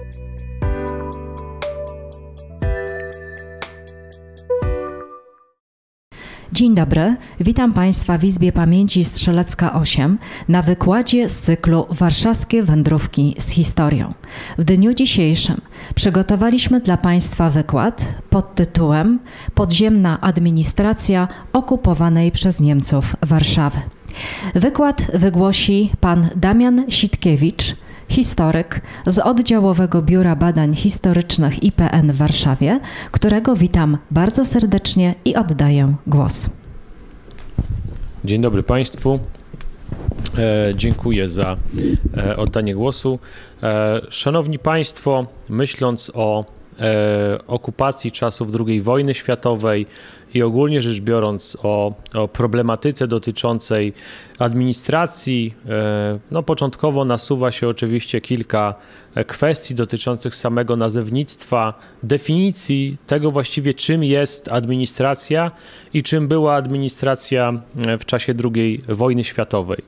Dzień dobry, witam Państwa w Izbie Pamięci Strzelecka 8 na wykładzie z cyklu Warszawskie wędrówki z historią. W dniu dzisiejszym przygotowaliśmy dla Państwa wykład pod tytułem Podziemna administracja okupowanej przez Niemców Warszawy. Wykład wygłosi pan Damian Sitkiewicz, historyk z Oddziałowego Biura Badań Historycznych IPN w Warszawie, którego witam bardzo serdecznie i oddaję głos. Dzień dobry Państwu. Dziękuję za oddanie głosu. Szanowni Państwo, myśląc o okupacji czasów II wojny światowej i ogólnie rzecz biorąc o problematyce dotyczącej administracji, początkowo nasuwa się oczywiście kilka kwestii dotyczących samego nazewnictwa, definicji tego właściwie, czym jest administracja i czym była administracja w czasie II wojny światowej.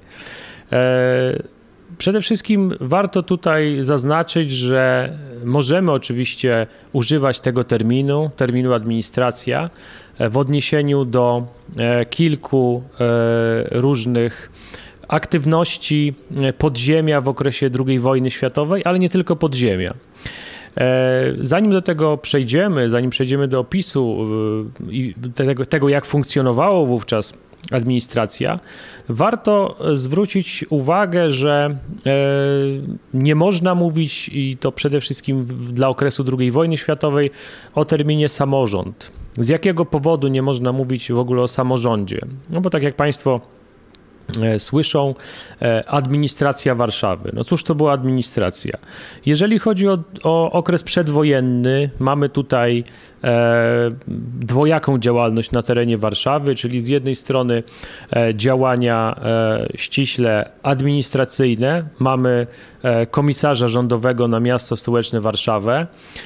Przede wszystkim warto tutaj zaznaczyć, że możemy oczywiście używać tego terminu administracja, w odniesieniu do kilku różnych aktywności podziemia w okresie II wojny światowej, ale nie tylko podziemia. Zanim do tego przejdziemy, zanim przejdziemy do opisu tego, jak funkcjonowało wówczas administracja, warto zwrócić uwagę, że nie można mówić, i to przede wszystkim dla okresu II wojny światowej, o terminie samorząd. Z jakiego powodu nie można mówić w ogóle o samorządzie? No bo tak jak Państwo słyszą, administracja Warszawy. No cóż to była administracja? Jeżeli chodzi o okres przedwojenny, mamy tutaj dwojaką działalność na terenie Warszawy, czyli z jednej strony działania ściśle administracyjne. Mamy komisarza rządowego na miasto stołeczne Warszawę,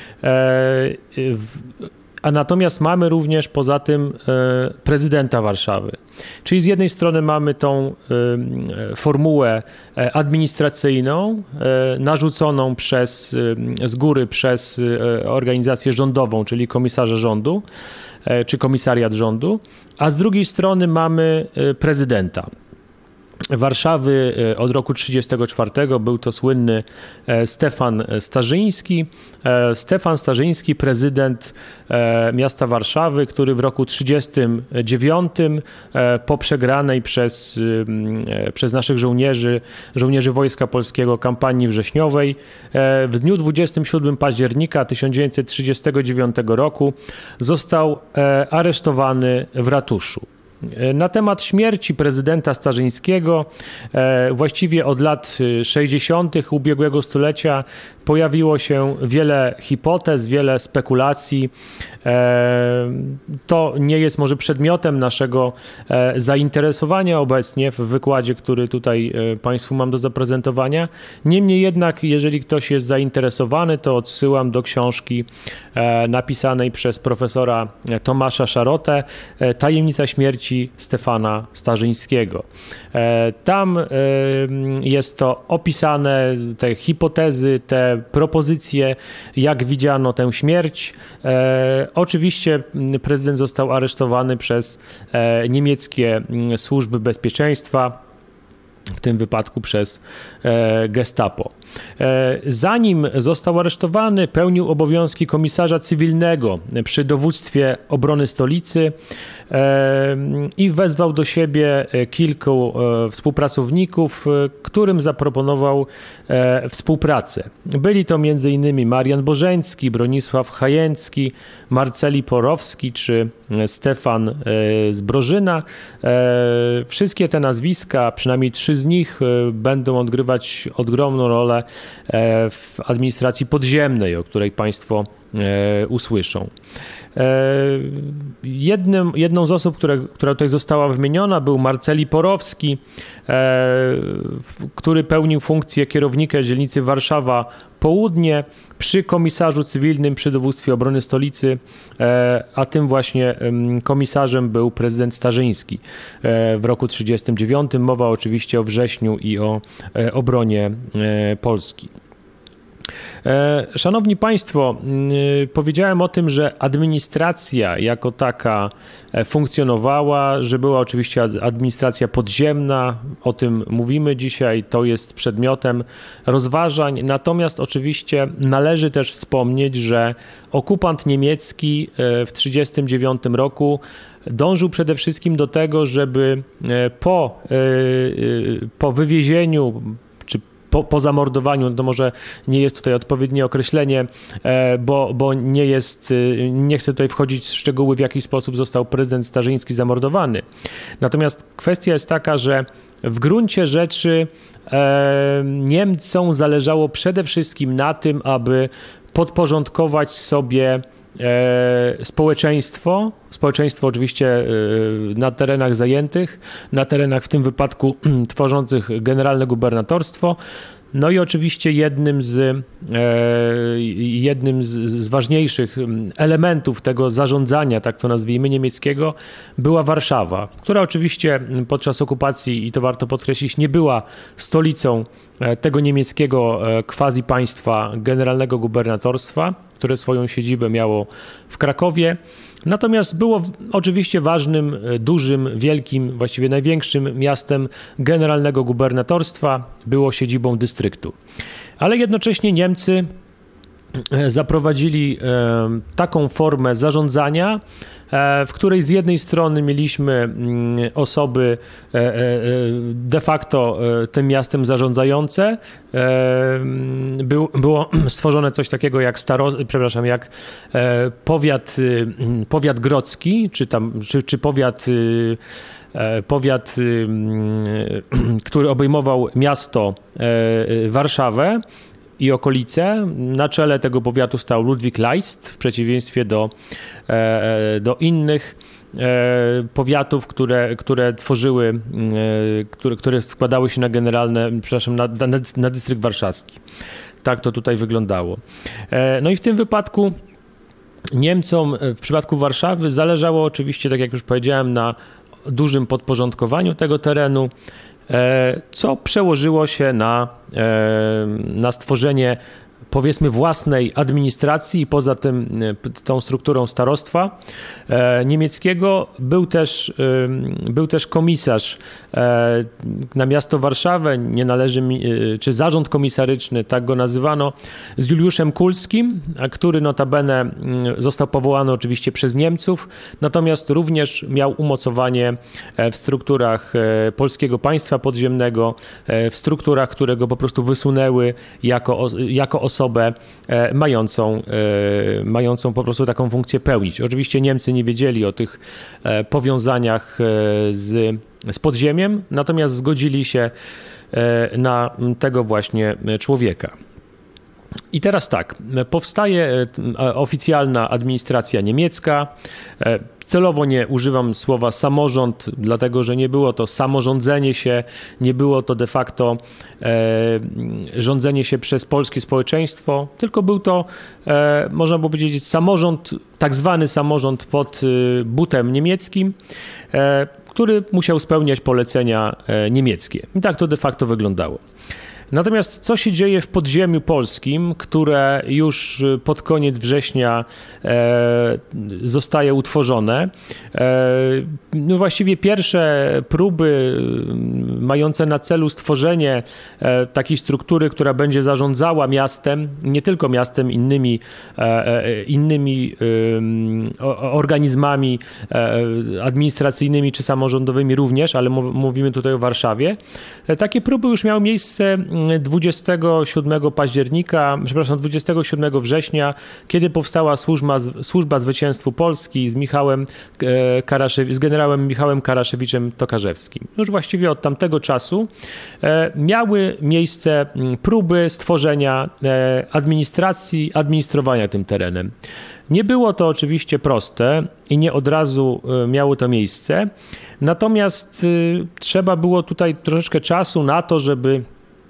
a natomiast mamy również poza tym prezydenta Warszawy. Czyli z jednej strony mamy tą formułę administracyjną narzuconą z góry przez organizację rządową, czyli komisarza rządu, czy komisariat rządu, a z drugiej strony mamy prezydenta Warszawy od roku 1934. Był to słynny Stefan Starzyński. Stefan Starzyński, prezydent miasta Warszawy, który w roku 1939 po przegranej przez naszych żołnierzy Wojska Polskiego kampanii wrześniowej w dniu 27 października 1939 roku został aresztowany w ratuszu. Na temat śmierci prezydenta Starzyńskiego właściwie od lat 60. ubiegłego stulecia pojawiło się wiele hipotez, wiele spekulacji. To nie jest może przedmiotem naszego zainteresowania obecnie w wykładzie, który tutaj Państwu mam do zaprezentowania. Niemniej jednak, jeżeli ktoś jest zainteresowany, to odsyłam do książki napisanej przez profesora Tomasza Szarotę Tajemnica śmierci Stefana Starzyńskiego. Tam jest to opisane, te hipotezy, te propozycje, jak widziano tę śmierć. Oczywiście prezydent został aresztowany przez niemieckie służby bezpieczeństwa, w tym wypadku przez Gestapo. Zanim został aresztowany, pełnił obowiązki komisarza cywilnego przy dowództwie obrony stolicy i wezwał do siebie kilku współpracowników, którym zaproponował współpracę. Byli to m.in. Marian Bożeński, Bronisław Chajęcki, Marceli Porowski czy Stefan Zbrożyna. Wszystkie te nazwiska, przynajmniej 3 z nich, będą odgrywać ogromną rolę w administracji podziemnej, o której Państwo usłyszą. Jedną z osób, która tutaj została wymieniona, był Marceli Porowski, który pełnił funkcję kierownika dzielnicy Warszawa Południe przy komisarzu cywilnym przy dowództwie obrony stolicy, a tym właśnie komisarzem był prezydent Starzyński w roku 1939. Mowa oczywiście o wrześniu i o obronie Polski. Szanowni Państwo, powiedziałem o tym, że administracja jako taka funkcjonowała, że była oczywiście administracja podziemna, o tym mówimy dzisiaj, to jest przedmiotem rozważań, natomiast oczywiście należy też wspomnieć, że okupant niemiecki w 1939 roku dążył przede wszystkim do tego, żeby po wywiezieniu czy po zamordowaniu, to może nie jest tutaj odpowiednie określenie, bo nie chcę tutaj wchodzić w szczegóły, w jaki sposób został prezydent Starzyński zamordowany. Natomiast kwestia jest taka, że w gruncie rzeczy Niemcom zależało przede wszystkim na tym, aby podporządkować sobie społeczeństwo oczywiście na terenach zajętych, na terenach w tym wypadku tworzących generalne gubernatorstwo. No i oczywiście jednym z ważniejszych elementów tego zarządzania, tak to nazwijmy, niemieckiego, była Warszawa, która oczywiście podczas okupacji, i to warto podkreślić, nie była stolicą tego niemieckiego quasi państwa generalnego gubernatorstwa, które swoją siedzibę miało w Krakowie. Natomiast było oczywiście ważnym, dużym, wielkim, właściwie największym miastem generalnego gubernatorstwa, było siedzibą dystryktu. Ale jednocześnie Niemcy zaprowadzili taką formę zarządzania, w której z jednej strony mieliśmy osoby de facto tym miastem zarządzające. Było stworzone coś takiego jak powiat grodzki, czy powiat, który obejmował miasto Warszawę i okolice. Na czele tego powiatu stał Ludwik Leist, w przeciwieństwie do innych powiatów, które tworzyły, które składały się na na dystrykt warszawski. Tak to tutaj wyglądało. No i w tym wypadku Niemcom w przypadku Warszawy zależało oczywiście, tak jak już powiedziałem, na dużym podporządkowaniu tego terenu, co przełożyło się na stworzenie, powiedzmy, własnej administracji i poza tym tą strukturą starostwa niemieckiego był też komisarz na miasto Warszawę, czy zarząd komisaryczny, tak go nazywano, z Juliuszem Kulskim, który notabene został powołany oczywiście przez Niemców, natomiast również miał umocowanie w strukturach polskiego państwa podziemnego, w strukturach, które go po prostu wysunęły jako osobę mającą po prostu taką funkcję pełnić. Oczywiście Niemcy nie wiedzieli o tych powiązaniach z podziemiem, natomiast zgodzili się na tego właśnie człowieka. I teraz tak, powstaje oficjalna administracja niemiecka. Celowo nie używam słowa samorząd, dlatego że nie było to samorządzenie się, nie było to de facto rządzenie się przez polskie społeczeństwo, tylko był to, można by powiedzieć, samorząd, tak zwany samorząd pod butem niemieckim, który musiał spełniać polecenia niemieckie. I tak to de facto wyglądało. Natomiast co się dzieje w podziemiu polskim, które już pod koniec września zostaje utworzone? No właściwie pierwsze próby mające na celu stworzenie takiej struktury, która będzie zarządzała miastem, nie tylko miastem, innymi organizmami administracyjnymi czy samorządowymi również, ale mówimy tutaj o Warszawie. Takie próby już miały miejsce 27 września, kiedy powstała Służba Zwycięstwu Polski z generałem Michałem Karaszewiczem-Tokarzewskim. Już właściwie od tamtego czasu miały miejsce próby stworzenia administrowania tym terenem. Nie było to oczywiście proste i nie od razu miało to miejsce, natomiast trzeba było tutaj troszeczkę czasu na to, żeby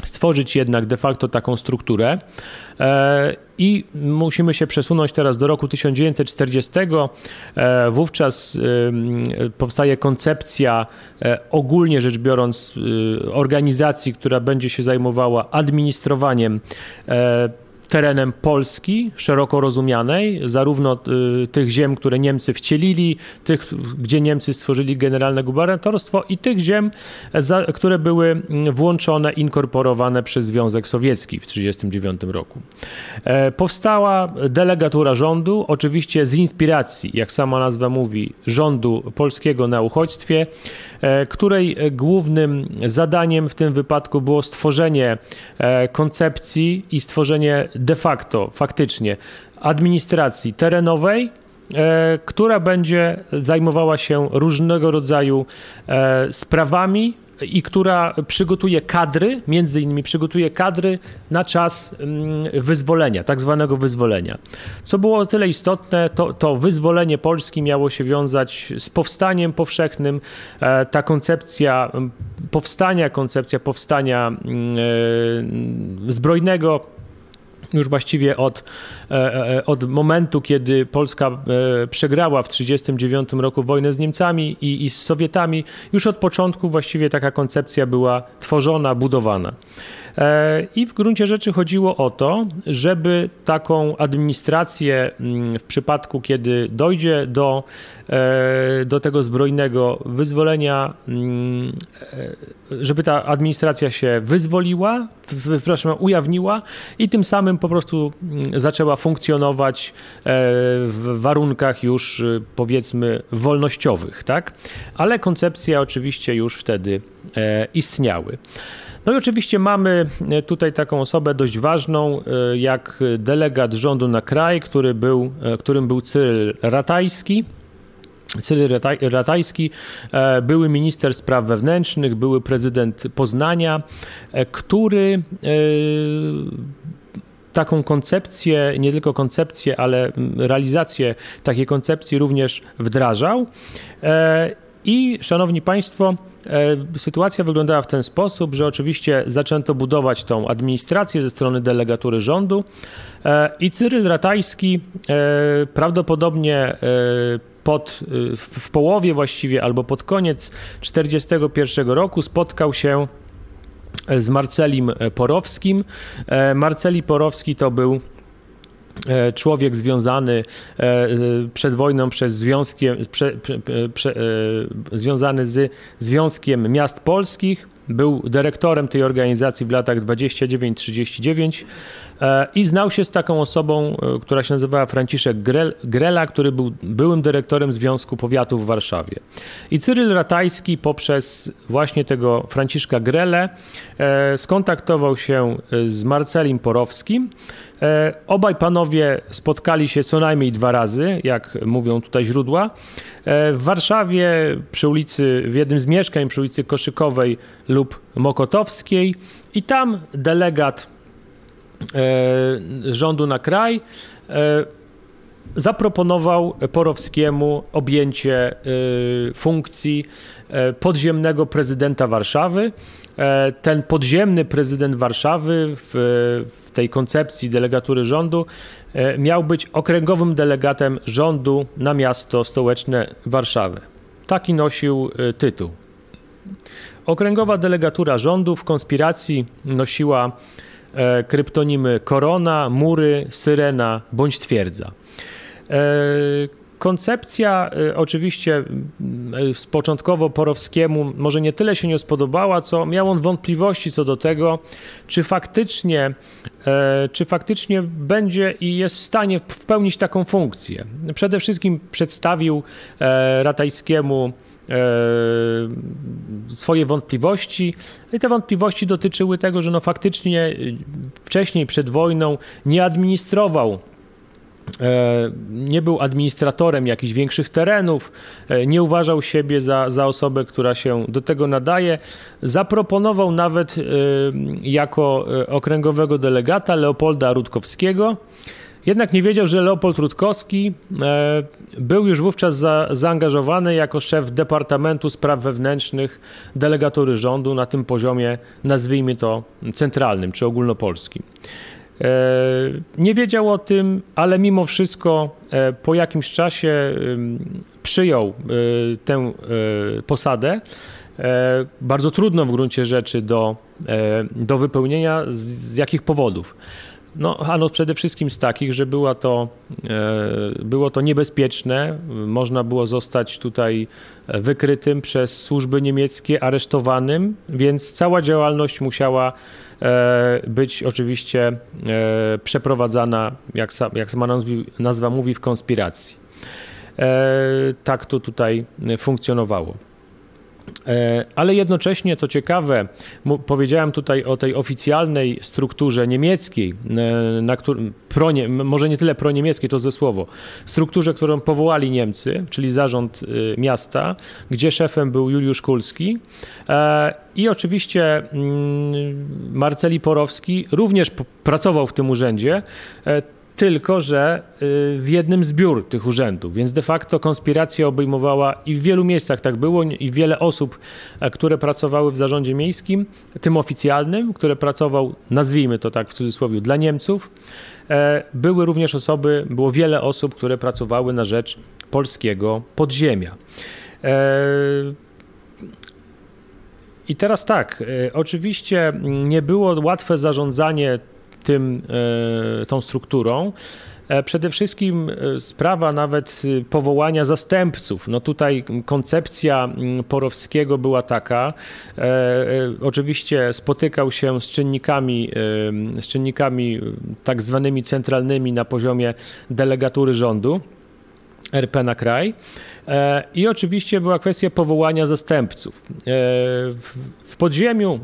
stworzyć jednak de facto taką strukturę i musimy się przesunąć teraz do roku 1940. Wówczas powstaje koncepcja, ogólnie rzecz biorąc, organizacji, która będzie się zajmowała administrowaniem terenem Polski szeroko rozumianej, zarówno tych ziem, które Niemcy wcielili, tych, gdzie Niemcy stworzyli generalne gubernatorstwo i tych ziem, które były włączone, inkorporowane przez Związek Sowiecki w 1939 roku. Powstała delegatura rządu, oczywiście z inspiracji, jak sama nazwa mówi, rządu polskiego na uchodźstwie, której głównym zadaniem w tym wypadku było stworzenie koncepcji i stworzenie de facto, faktycznie, administracji terenowej, która będzie zajmowała się różnego rodzaju sprawami i która przygotuje kadry, między innymi przygotuje kadry na czas wyzwolenia, tak zwanego wyzwolenia. Co było o tyle istotne, to wyzwolenie Polski miało się wiązać z powstaniem powszechnym. Ta koncepcja powstania zbrojnego już właściwie od momentu, kiedy Polska przegrała w 1939 roku wojnę z Niemcami i z Sowietami, już od początku właściwie taka koncepcja była tworzona, budowana. I w gruncie rzeczy chodziło o to, żeby taką administrację w przypadku, kiedy dojdzie do tego zbrojnego wyzwolenia, żeby ta administracja się wyzwoliła, ujawniła i tym samym po prostu zaczęła funkcjonować w warunkach już powiedzmy wolnościowych, tak? Ale koncepcje oczywiście już wtedy istniały. No i oczywiście mamy tutaj taką osobę dość ważną, jak delegat rządu na kraj, którym był Cyryl Ratajski. Cyryl Ratajski, były minister spraw wewnętrznych, były prezydent Poznania, który taką koncepcję, nie tylko koncepcję, ale realizację takiej koncepcji również wdrażał. I szanowni państwo, sytuacja wyglądała w ten sposób, że oczywiście zaczęto budować tą administrację ze strony delegatury rządu i Cyryl Ratajski prawdopodobnie w połowie właściwie albo pod koniec 1941 roku spotkał się z Marcelim Porowskim. Marceli Porowski to był człowiek związany przed wojną związany z Związkiem Miast Polskich, był dyrektorem tej organizacji w latach 29-39 i znał się z taką osobą, która się nazywała Franciszek Grela, który był byłym dyrektorem Związku Powiatów w Warszawie. I Cyryl Ratajski poprzez właśnie tego Franciszka Grelę skontaktował się z Marcelim Porowskim. Obaj panowie spotkali się co najmniej 2 razy, jak mówią tutaj źródła, w Warszawie w jednym z mieszkań przy ulicy Koszykowej lub Mokotowskiej i tam delegat rządu na kraj zaproponował Porowskiemu objęcie funkcji podziemnego prezydenta Warszawy. Ten podziemny prezydent Warszawy w tej koncepcji delegatury rządu miał być okręgowym delegatem rządu na miasto stołeczne Warszawę. Taki nosił tytuł. Okręgowa delegatura rządu w konspiracji nosiła kryptonimy Korona, Mury, Syrena bądź Twierdza. Koncepcja oczywiście początkowo Porowskiemu może nie tyle się nie spodobała, co miał on wątpliwości co do tego, czy faktycznie będzie i jest w stanie spełnić taką funkcję. Przede wszystkim przedstawił Ratajskiemu swoje wątpliwości i te wątpliwości dotyczyły tego, że faktycznie wcześniej przed wojną nie administrował, nie był administratorem jakichś większych terenów, nie uważał siebie za osobę, która się do tego nadaje. Zaproponował nawet jako okręgowego delegata Leopolda Rutkowskiego Jednak nie wiedział, że Leopold Rutkowski był już wówczas zaangażowany jako szef Departamentu Spraw Wewnętrznych delegatury rządu na tym poziomie, nazwijmy to centralnym czy ogólnopolskim. Nie wiedział o tym, ale mimo wszystko po jakimś czasie przyjął tę posadę, bardzo trudną w gruncie rzeczy do wypełnienia. Z jakich powodów? No, ano przede wszystkim z takich, że było to niebezpieczne, można było zostać tutaj wykrytym przez służby niemieckie, aresztowanym, więc cała działalność musiała być oczywiście przeprowadzana, jak sama nazwa mówi, w konspiracji. Tak to tutaj funkcjonowało. Ale jednocześnie, to ciekawe, powiedziałem tutaj o tej oficjalnej strukturze niemieckiej, może nie tyle proniemieckiej, to złe słowo, strukturze, którą powołali Niemcy, czyli zarząd miasta, gdzie szefem był Juliusz Kulski, i oczywiście Marceli Porowski również pracował w tym urzędzie, tylko że w jednym z biur tych urzędów, więc de facto konspiracja obejmowała i w wielu miejscach tak było, i wiele osób, które pracowały w zarządzie miejskim, tym oficjalnym, które pracował, nazwijmy to tak w cudzysłowie, dla Niemców, było wiele osób, które pracowały na rzecz polskiego podziemia. I teraz tak, oczywiście nie było łatwe zarządzanie tą strukturą. Przede wszystkim sprawa nawet powołania zastępców. No tutaj koncepcja Porowskiego była taka, oczywiście spotykał się z czynnikami tak zwanymi centralnymi na poziomie delegatury rządu RP na kraj. I oczywiście była kwestia powołania zastępców. W podziemiu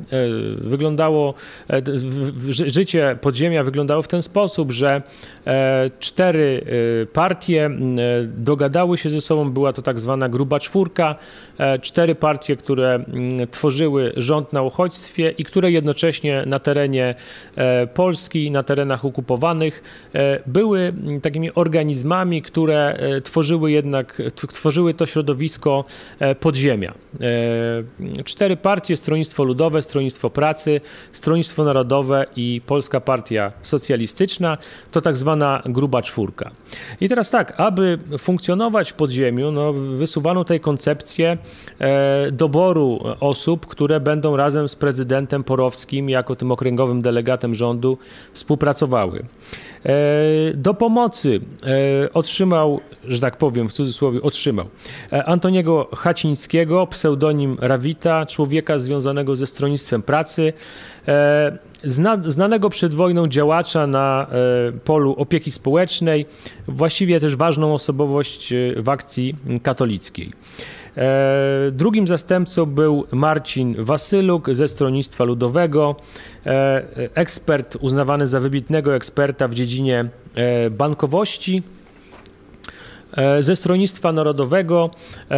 życie podziemia wyglądało w ten sposób, że 4 partie dogadały się ze sobą, była to tak zwana gruba czwórka, 4 partie, które tworzyły rząd na uchodźstwie i które jednocześnie na terenie Polski, na terenach okupowanych były takimi organizmami, które tworzyły to środowisko podziemia. 4 partie: Stronnictwo Ludowe, Stronnictwo Pracy, Stronnictwo Narodowe i Polska Partia Socjalistyczna, to tak zwana gruba czwórka. I teraz tak, aby funkcjonować w podziemiu, wysuwano tutaj koncepcję doboru osób, które będą razem z prezydentem Porowskim jako tym okręgowym delegatem rządu współpracowały. Do pomocy otrzymał, że tak powiem w cudzysłowie, Antoniego Hacińskiego, pseudonim Rawita, człowieka związanego ze Stronnictwem Pracy, znanego przed wojną działacza na polu opieki społecznej, właściwie też ważną osobowość w akcji katolickiej. Drugim zastępcą był Marcin Wasyluk ze Stronnictwa Ludowego, ekspert uznawany za wybitnego eksperta w dziedzinie bankowości. Ze Stronnictwa Narodowego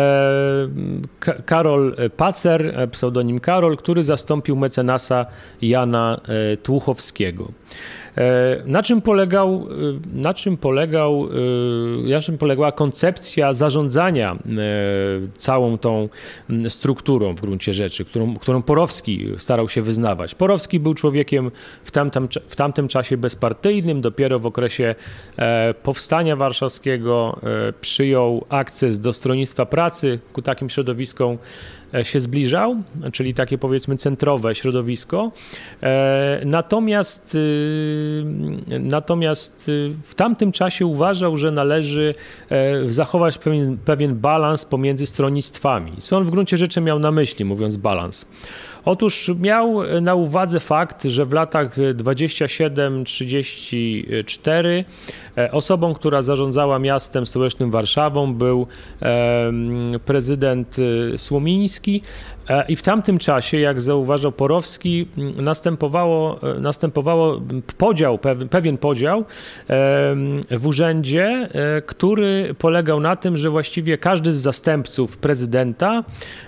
Karol Pacer, pseudonim Karol, który zastąpił mecenasa Jana Tłuchowskiego. Na czym polegała koncepcja zarządzania całą tą strukturą w gruncie rzeczy, którą Porowski starał się wyznawać. Porowski był człowiekiem w tamtym czasie bezpartyjnym, dopiero w okresie powstania warszawskiego przyjął akces do Stronnictwa Pracy, ku takim środowiskom się zbliżał, czyli takie powiedzmy centrowe środowisko. Natomiast w tamtym czasie uważał, że należy zachować pewien balans pomiędzy stronnictwami. Co on w gruncie rzeczy miał na myśli, mówiąc balans? Otóż miał na uwadze fakt, że w latach 27-34 osobą, która zarządzała miastem stołecznym Warszawą, był prezydent Słomiński I w tamtym czasie, jak zauważał Porowski, następowało pewien podział w urzędzie, który polegał na tym, że właściwie każdy z zastępców prezydenta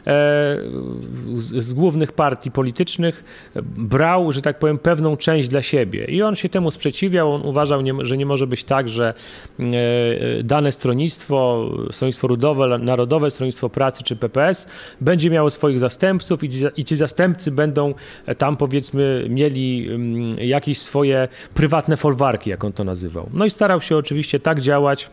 z głównych partii politycznych brał, że tak powiem, pewną część dla siebie. I on się temu sprzeciwiał. On uważał, że nie może być tak, że dane stronnictwo Ludowe, Narodowe, Stronnictwo Pracy czy PPS będzie miało swoich zastępców i ci zastępcy będą tam, powiedzmy, mieli jakieś swoje prywatne folwarki, jak on to nazywał. No i starał się oczywiście tak działać,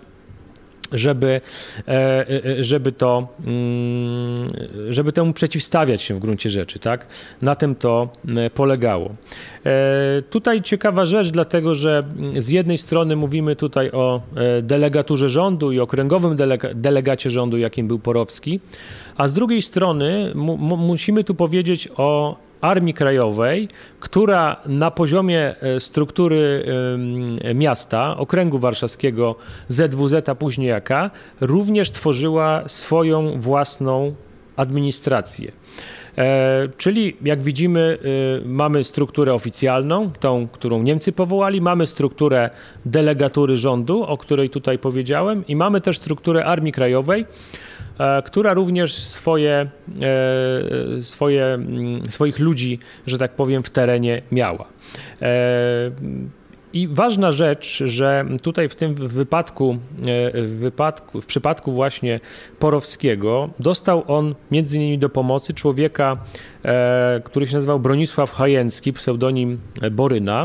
żeby temu przeciwstawiać się w gruncie rzeczy, tak? Na tym to polegało. Tutaj ciekawa rzecz, dlatego że z jednej strony mówimy tutaj o delegaturze rządu i okręgowym delegacie rządu, jakim był Porowski, a z drugiej strony musimy tu powiedzieć o Armii Krajowej, która na poziomie struktury miasta, okręgu warszawskiego ZWZ, a później AK, również tworzyła swoją własną administrację. Czyli jak widzimy, mamy strukturę oficjalną, tą, którą Niemcy powołali, mamy strukturę delegatury rządu, o której tutaj powiedziałem, i mamy też strukturę Armii Krajowej, która również swoich ludzi, że tak powiem, w terenie miała. I ważna rzecz, że tutaj w tym wypadku, w przypadku właśnie Porowskiego, dostał on między innymi do pomocy człowieka, który się nazywał Bronisław Chajęcki, pseudonim Boryna,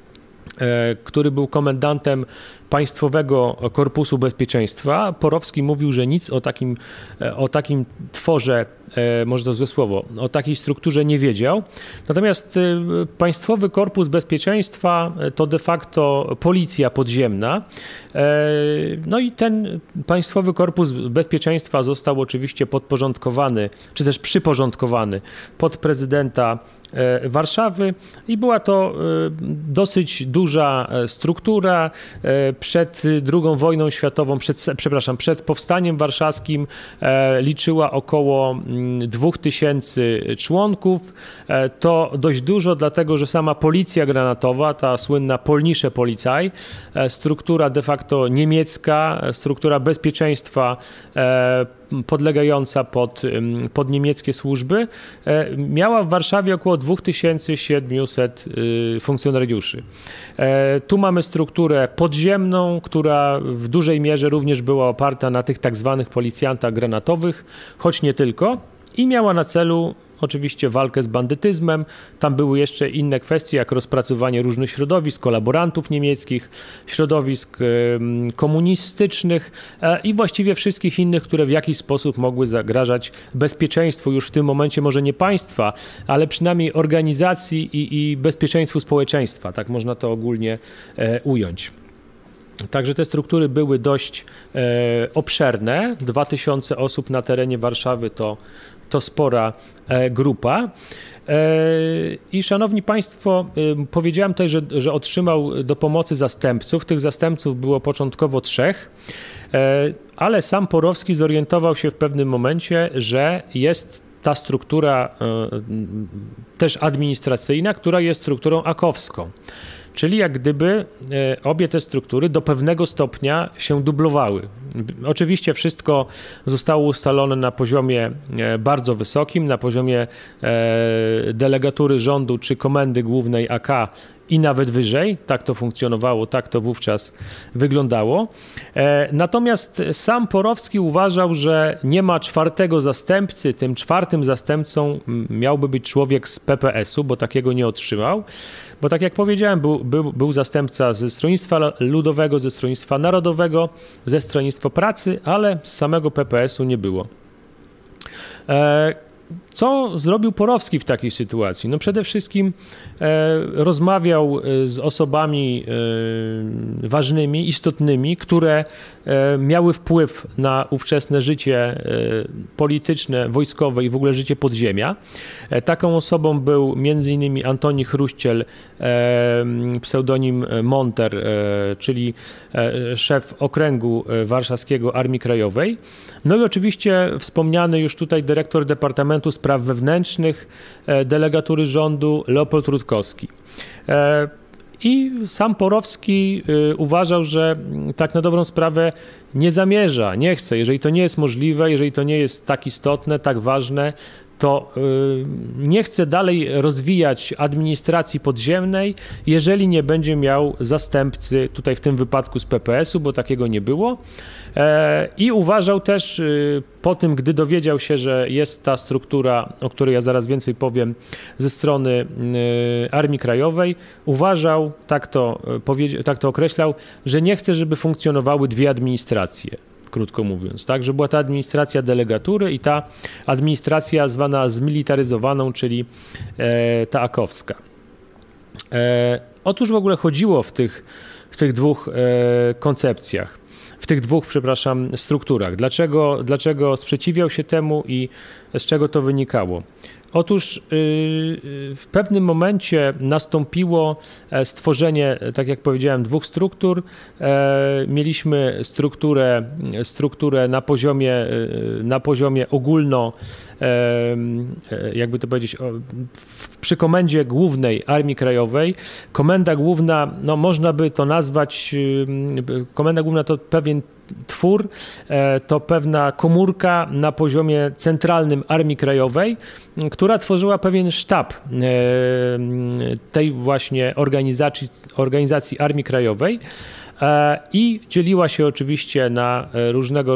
który był komendantem Państwowego Korpusu Bezpieczeństwa. Porowski mówił, że nic o takim tworze, może to złe słowo, o takiej strukturze nie wiedział. Natomiast Państwowy Korpus Bezpieczeństwa to de facto policja podziemna. No i ten Państwowy Korpus Bezpieczeństwa został oczywiście podporządkowany, czy też przyporządkowany pod prezydenta Warszawy i była to dosyć duża struktura. Przed II wojną światową, przed powstaniem warszawskim liczyła około 2000 członków. To dość dużo, dlatego że sama policja granatowa, ta słynna Polnische Polizei, struktura de facto niemiecka, struktura bezpieczeństwa podlegająca pod niemieckie służby, miała w Warszawie około 2700 funkcjonariuszy. Tu mamy strukturę podziemną, która w dużej mierze również była oparta na tych tak zwanych policjantach granatowych, choć nie tylko, i miała na celu oczywiście walkę z bandytyzmem. Tam były jeszcze inne kwestie, jak rozpracowanie różnych środowisk, kolaborantów niemieckich, środowisk komunistycznych i właściwie wszystkich innych, które w jakiś sposób mogły zagrażać bezpieczeństwu już w tym momencie może nie państwa, ale przynajmniej organizacji i bezpieczeństwu społeczeństwa. Tak można to ogólnie ująć. Także te struktury były dość obszerne. 2000 osób na terenie Warszawy to spora grupa. I szanowni państwo, powiedziałem tutaj, że otrzymał do pomocy zastępców. Tych zastępców było początkowo 3, ale sam Porowski zorientował się w pewnym momencie, że jest ta struktura też administracyjna, która jest strukturą akowską. Czyli jak gdyby obie te struktury do pewnego stopnia się dublowały. Oczywiście wszystko zostało ustalone na poziomie bardzo wysokim, na poziomie delegatury rządu czy komendy głównej AK i nawet wyżej. Tak to funkcjonowało, tak to wówczas wyglądało. Natomiast sam Porowski uważał, że nie ma 4. zastępcy. Tym 4. zastępcą miałby być człowiek z PPS-u, bo takiego nie otrzymał. Bo tak jak powiedziałem, był zastępca ze Stronnictwa Ludowego, ze Stronnictwa Narodowego, ze Stronnictwa Pracy, ale z samego PPS-u nie było. Co zrobił Porowski w takiej sytuacji? No przede wszystkim rozmawiał z osobami ważnymi, istotnymi, które miały wpływ na ówczesne życie polityczne, wojskowe i w ogóle życie podziemia. Taką osobą był m.in. Antoni Chruściel, pseudonim Monter, czyli szef okręgu warszawskiego Armii Krajowej. No i oczywiście wspomniany już tutaj dyrektor Departamentu Spraw Wewnętrznych delegatury rządu Leopold Rutkowski. I sam Porowski uważał, że tak na dobrą sprawę nie zamierza, nie chce, jeżeli to nie jest możliwe, jeżeli to nie jest tak istotne, tak ważne, to nie chce dalej rozwijać administracji podziemnej, jeżeli nie będzie miał zastępcy, tutaj w tym wypadku z PPS-u, bo takiego nie było. I uważał też po tym, gdy dowiedział się, że jest ta struktura, o której ja zaraz więcej powiem, ze strony Armii Krajowej, uważał, tak to określał, że nie chce, żeby funkcjonowały dwie administracje. Krótko mówiąc, tak, że była ta administracja delegatury i ta administracja zwana zmilitaryzowaną, czyli ta akowska. Otóż w ogóle chodziło w tych dwóch koncepcjach, w tych dwóch, przepraszam, strukturach. Dlaczego sprzeciwiał się temu i z czego to wynikało? Otóż w pewnym momencie nastąpiło stworzenie, tak jak powiedziałem, dwóch struktur. Mieliśmy strukturę na poziomie ogólno, jakby to powiedzieć, przy Komendzie Głównej Armii Krajowej. Komenda Główna, no można by to nazwać, Komenda Główna to pewien twór, to pewna komórka na poziomie centralnym Armii Krajowej, która tworzyła pewien sztab tej właśnie organizacji Armii Krajowej i dzieliła się oczywiście na różnego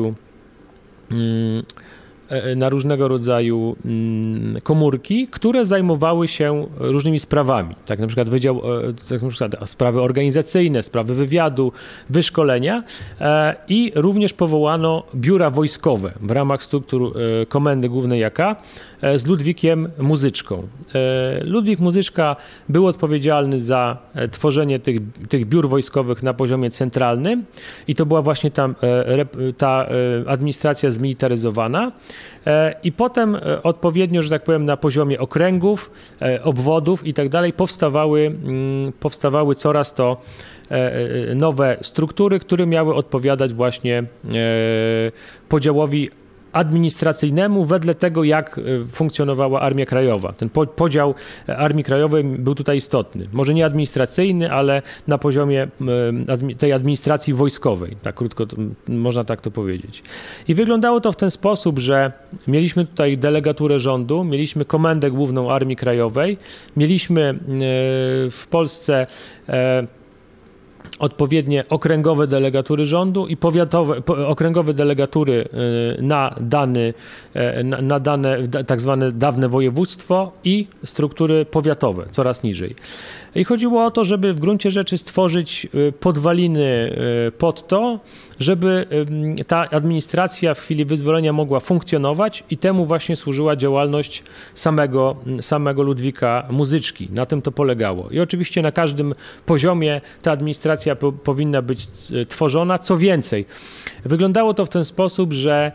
rodzaju komórki, które zajmowały się różnymi sprawami. Tak na przykład sprawy organizacyjne, sprawy wywiadu, wyszkolenia i również powołano biura wojskowe w ramach struktur Komendy Głównej AK z Ludwikiem Muzyczką. Ludwik Muzyczka był odpowiedzialny za tworzenie tych biur wojskowych na poziomie centralnym i to była właśnie ta administracja zmilitaryzowana. I potem odpowiednio, że tak powiem, na poziomie okręgów, obwodów i tak dalej powstawały coraz to nowe struktury, które miały odpowiadać właśnie podziałowi administracyjnemu wedle tego, jak funkcjonowała Armia Krajowa. Ten podział Armii Krajowej był tutaj istotny. Może nie administracyjny, ale na poziomie tej administracji wojskowej. Tak krótko, można tak to powiedzieć. I wyglądało to w ten sposób, że mieliśmy tutaj delegaturę rządu, mieliśmy Komendę Główną Armii Krajowej, mieliśmy w Polsce odpowiednie okręgowe delegatury rządu i okręgowe delegatury na dane tak zwane dawne województwo i struktury powiatowe, coraz niżej. I chodziło o to, żeby w gruncie rzeczy stworzyć podwaliny pod to, żeby ta administracja w chwili wyzwolenia mogła funkcjonować i temu właśnie służyła działalność samego Ludwika Muzyczki. Na tym to polegało. I oczywiście na każdym poziomie ta administracja powinna być tworzona. Co więcej, wyglądało to w ten sposób, że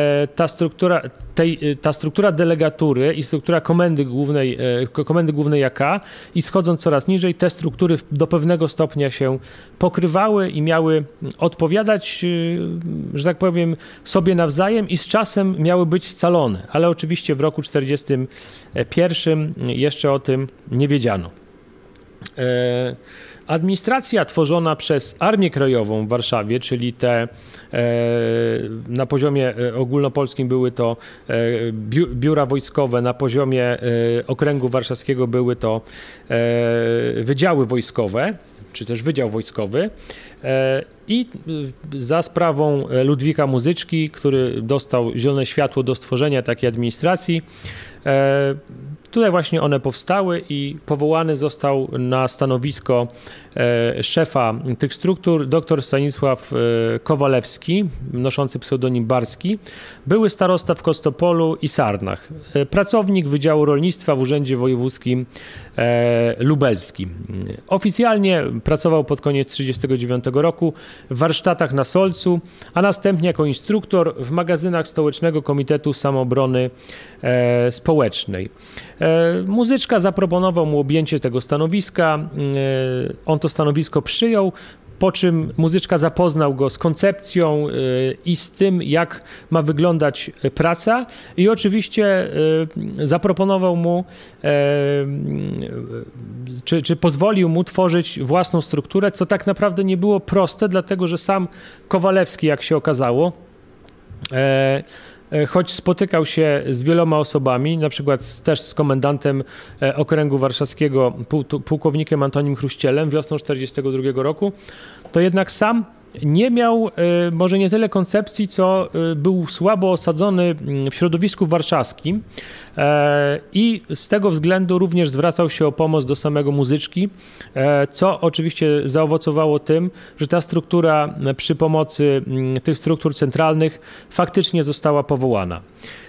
ta struktura delegatury i struktura Komendy Głównej AK i schodząc coraz niżej, te struktury do pewnego stopnia się pokrywały i miały odpowiadać, że tak powiem, sobie nawzajem i z czasem miały być scalone. Ale oczywiście w roku 1941 jeszcze o tym nie wiedziano. Administracja tworzona przez Armię Krajową w Warszawie, czyli na poziomie ogólnopolskim były to biura wojskowe, na poziomie okręgu warszawskiego były to wydziały wojskowe, czy też Wydział Wojskowy. I za sprawą Ludwika Muzyczki, który dostał zielone światło do stworzenia takiej administracji, tutaj właśnie one powstały i powołany został na stanowisko szefa tych struktur dr Stanisław Kowalewski, noszący pseudonim Barski, były starosta w Kostopolu i Sarnach, pracownik Wydziału Rolnictwa w Urzędzie Wojewódzkim Lubelskim. Oficjalnie pracował pod koniec 1939 roku w warsztatach na Solcu, a następnie jako instruktor w magazynach Stołecznego Komitetu Samoobrony Społecznej. Muzyczka zaproponował mu objęcie tego stanowiska, on to stanowisko przyjął, po czym Muzyczka zapoznał go z koncepcją i z tym, jak ma wyglądać praca i oczywiście zaproponował mu, czy pozwolił mu tworzyć własną strukturę, co tak naprawdę nie było proste, dlatego że sam Kowalewski, jak się okazało, choć spotykał się z wieloma osobami, na przykład też z komendantem okręgu warszawskiego, pułkownikiem Antonim Chruścielem wiosną 1942 roku, to jednak sam nie miał może nie tyle koncepcji, co był słabo osadzony w środowisku warszawskim i z tego względu również zwracał się o pomoc do samego Muzyczki, co oczywiście zaowocowało tym, że ta struktura przy pomocy tych struktur centralnych faktycznie została powołana.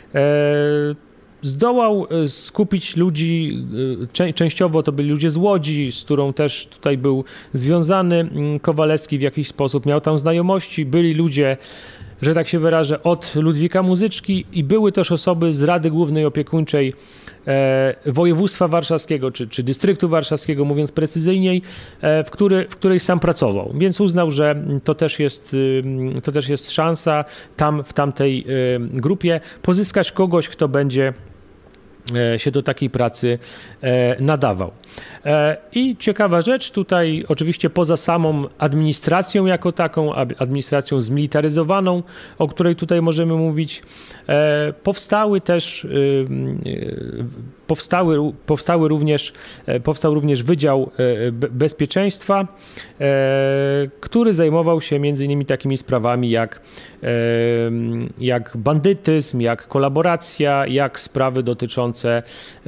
Zdołał skupić ludzi, częściowo to byli ludzie z Łodzi, z którą też tutaj był związany Kowalewski w jakiś sposób, miał tam znajomości, byli ludzie, że tak się wyrażę, od Ludwika Muzyczki i były też osoby z Rady Głównej Opiekuńczej Województwa Warszawskiego, czy Dystryktu Warszawskiego, mówiąc precyzyjniej, w której sam pracował. Więc uznał, że to też jest szansa tam w tamtej grupie pozyskać kogoś, kto będzie się do takiej pracy nadawał. I ciekawa rzecz, tutaj oczywiście poza samą administracją jako taką, administracją zmilitaryzowaną, o której tutaj możemy mówić, powstał również Wydział Bezpieczeństwa, który zajmował się między innymi takimi sprawami jak bandytyzm, jak kolaboracja, jak sprawy dotyczące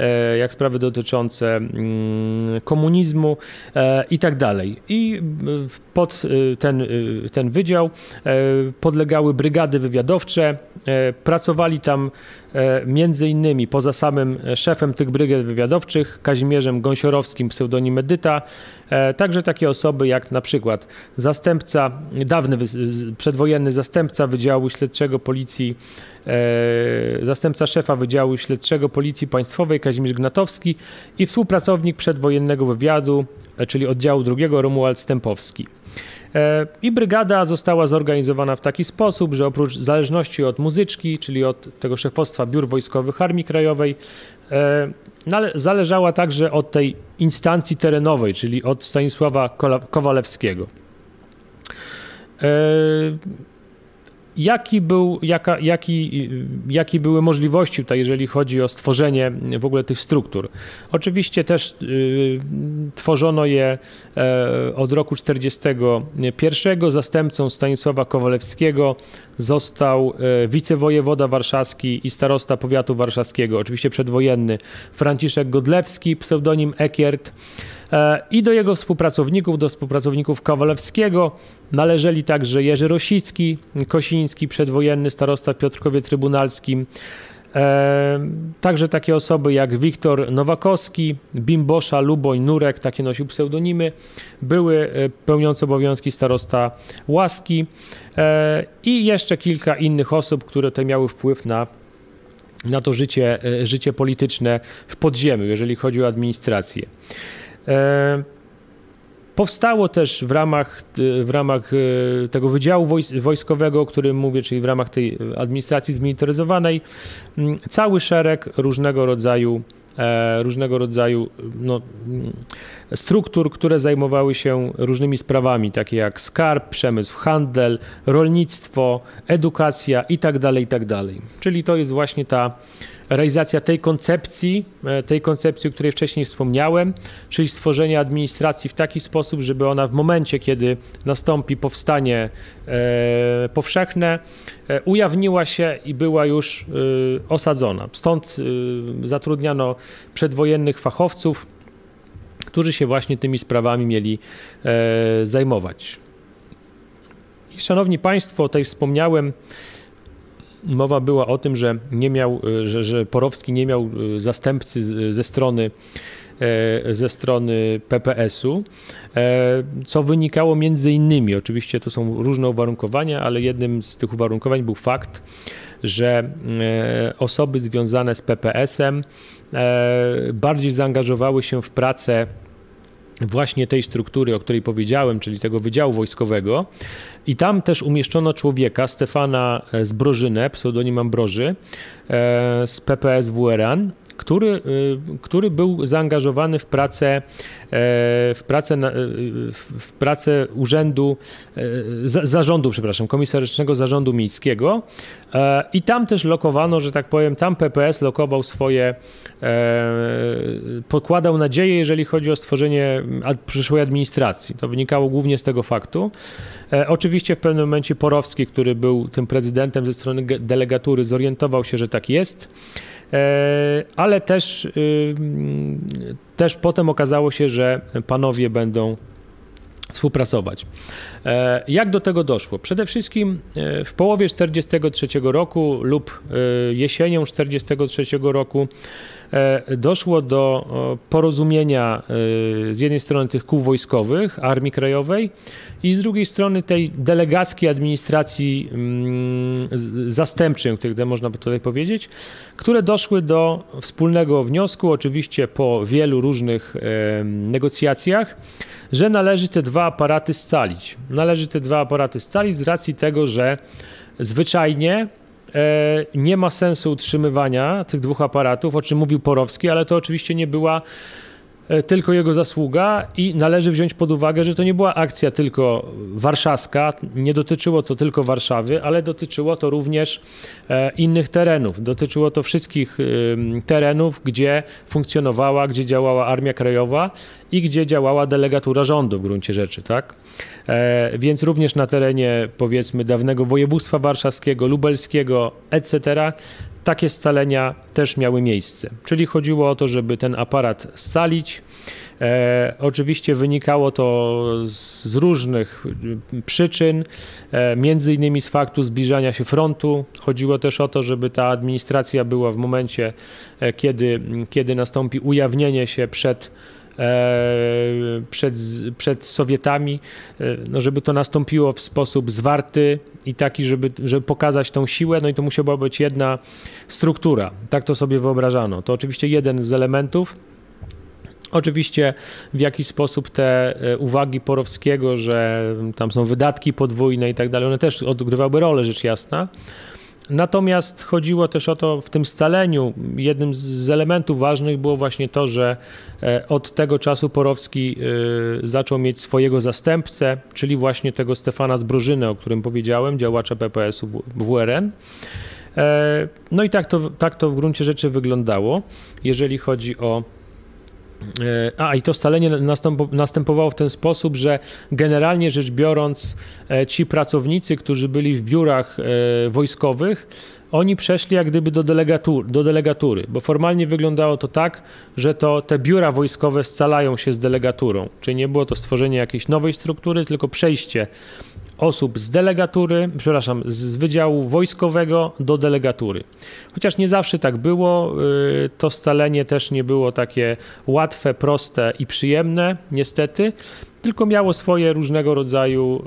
komunizmu i tak dalej. I pod ten wydział podlegały brygady wywiadowcze. Pracowali tam między innymi poza samym szefem tych brygad wywiadowczych, Kazimierzem Gąsiorowskim, pseudonim Edyta, także takie osoby jak na przykład dawny przedwojenny zastępca Wydziału Śledczego Policji, zastępca szefa Wydziału Śledczego Policji Państwowej Kazimierz Gnatowski i współpracownik przedwojennego wywiadu, czyli oddziału drugiego Romuald Stępowski. I brygada została zorganizowana w taki sposób, że oprócz zależności od Muzyczki, czyli od tego szefostwa biur wojskowych Armii Krajowej, zależała także od tej instancji terenowej, czyli od Stanisława Kowalewskiego. Jakie były możliwości tutaj, jeżeli chodzi o stworzenie w ogóle tych struktur? Oczywiście też tworzono je od roku 1941. Zastępcą Stanisława Kowalewskiego został wicewojewoda warszawski i starosta powiatu warszawskiego, oczywiście przedwojenny, Franciszek Godlewski, pseudonim Ekiert. I do jego współpracowników Kowalewskiego należeli także Jerzy Rosicki, Kosiński, przedwojenny starosta w Piotrkowie Trybunalskim. Także takie osoby jak Wiktor Nowakowski, Bimbosza, Luboń, Nurek, takie nosił pseudonimy, były pełniące obowiązki starosta Łaski i jeszcze kilka innych osób, które tutaj miały wpływ na to życie polityczne w podziemiu, jeżeli chodzi o administrację. Powstało też w ramach tego wydziału wojskowego, o którym mówię, czyli w ramach tej administracji zmilitaryzowanej, cały szereg różnego rodzaju struktur, które zajmowały się różnymi sprawami, takie jak skarb, przemysł, handel, rolnictwo, edukacja itd. Czyli to jest właśnie ta realizacja tej koncepcji, o której wcześniej wspomniałem, czyli stworzenie administracji w taki sposób, żeby ona w momencie, kiedy nastąpi powstanie powszechne, ujawniła się i była już osadzona. Stąd zatrudniano przedwojennych fachowców, którzy się właśnie tymi sprawami mieli zajmować. I szanowni Państwo, tutaj wspomniałem, mowa była o tym, że że Porowski nie miał zastępcy ze strony PPS-u, co wynikało między innymi, oczywiście to są różne uwarunkowania, ale jednym z tych uwarunkowań był fakt, że osoby związane z PPS-em bardziej zaangażowały się w pracę właśnie tej struktury, o której powiedziałem, czyli tego Wydziału Wojskowego. I tam też umieszczono człowieka, Stefana Zbrożynę, pseudonim Ambroży, z PPS WRN, który był zaangażowany w pracę urzędu, zarządu, Komisarycznego Zarządu Miejskiego i tam też lokowano, że tak powiem, tam PPS lokował swoje, pokładał nadzieję, jeżeli chodzi o stworzenie przyszłej administracji. To wynikało głównie z tego faktu. Oczywiście w pewnym momencie Porowski, który był tym prezydentem ze strony delegatury, zorientował się, że tak jest. Ale też potem okazało się, że panowie będą współpracować. Jak do tego doszło? Przede wszystkim w połowie 1943 roku lub jesienią 1943 roku doszło do porozumienia z jednej strony tych kół wojskowych, Armii Krajowej i z drugiej strony tej delegackiej administracji zastępczej, jak można by tutaj powiedzieć, które doszły do wspólnego wniosku, oczywiście po wielu różnych negocjacjach, że należy te dwa aparaty scalić. Należy te dwa aparaty scalić z racji tego, że zwyczajnie nie ma sensu utrzymywania tych dwóch aparatów, o czym mówił Porowski, ale to oczywiście nie była tylko jego zasługa i należy wziąć pod uwagę, że to nie była akcja tylko warszawska, nie dotyczyło to tylko Warszawy, ale dotyczyło to również innych terenów. Dotyczyło to wszystkich terenów, gdzie funkcjonowała, gdzie działała Armia Krajowa i gdzie działała delegatura rządu w gruncie rzeczy, tak? Więc również na terenie, powiedzmy, dawnego województwa warszawskiego, lubelskiego, etc., takie scalenia też miały miejsce. Czyli chodziło o to, żeby ten aparat scalić. Oczywiście wynikało to z różnych przyczyn, między innymi z faktu zbliżania się frontu. Chodziło też o to, żeby ta administracja była w momencie, kiedy nastąpi ujawnienie się przed Sowietami, no żeby to nastąpiło w sposób zwarty i taki, żeby pokazać tą siłę, no i to musiała być jedna struktura. Tak to sobie wyobrażano. To oczywiście jeden z elementów. Oczywiście w jakiś sposób te uwagi Porowskiego, że tam są wydatki podwójne i tak dalej, one też odgrywały rolę, rzecz jasna. Natomiast chodziło też o to, w tym scaleniu jednym z elementów ważnych było właśnie to, że od tego czasu Porowski zaczął mieć swojego zastępcę, czyli właśnie tego Stefana Zbrożynę, o którym powiedziałem, działacza PPS-u WRN. No i tak to w gruncie rzeczy wyglądało, jeżeli chodzi o... I to scalenie następowało w ten sposób, że generalnie rzecz biorąc ci pracownicy, którzy byli w biurach wojskowych, oni przeszli jak gdyby do delegatury, bo formalnie wyglądało to tak, że to te biura wojskowe scalają się z delegaturą, czyli nie było to stworzenie jakiejś nowej struktury, tylko przejście osób z z Wydziału Wojskowego do delegatury. Chociaż nie zawsze tak było, to scalenie też nie było takie łatwe, proste i przyjemne, niestety, tylko miało swoje różnego rodzaju,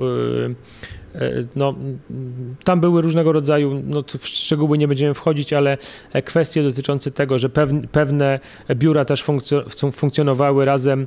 tam były różnego rodzaju, w szczegóły nie będziemy wchodzić, ale kwestie dotyczące tego, że pewne biura też funkcjonowały razem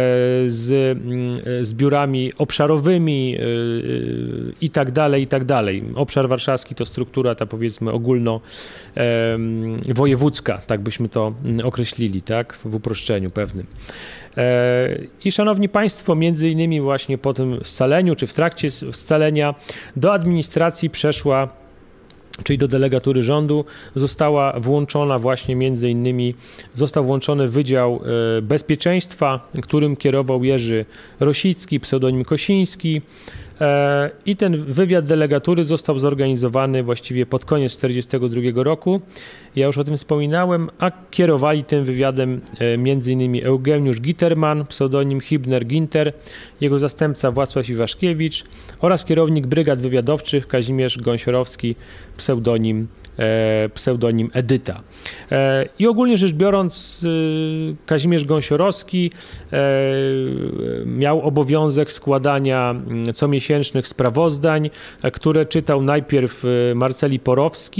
z biurami obszarowymi i tak dalej. Obszar warszawski to struktura ta, powiedzmy, ogólnowojewódzka, tak byśmy to określili, tak, w uproszczeniu pewnym. I szanowni państwo, między innymi właśnie po tym scaleniu, czy w trakcie scalenia do administracji przeszła, czyli do delegatury rządu, została włączona właśnie między innymi, został włączony Wydział Bezpieczeństwa, którym kierował Jerzy Rosicki, pseudonim Kosiński. I ten wywiad delegatury został zorganizowany właściwie pod koniec 1942 roku. Ja już o tym wspominałem, a kierowali tym wywiadem m.in. Eugeniusz Gitterman, pseudonim Hibner-Ginter, jego zastępca Władysław Iwaszkiewicz oraz kierownik brygad wywiadowczych Kazimierz Gąsiorowski, pseudonim Edyta. I ogólnie rzecz biorąc, Kazimierz Gąsiorowski miał obowiązek składania comiesięcznych sprawozdań, które czytał najpierw Marceli Porowski,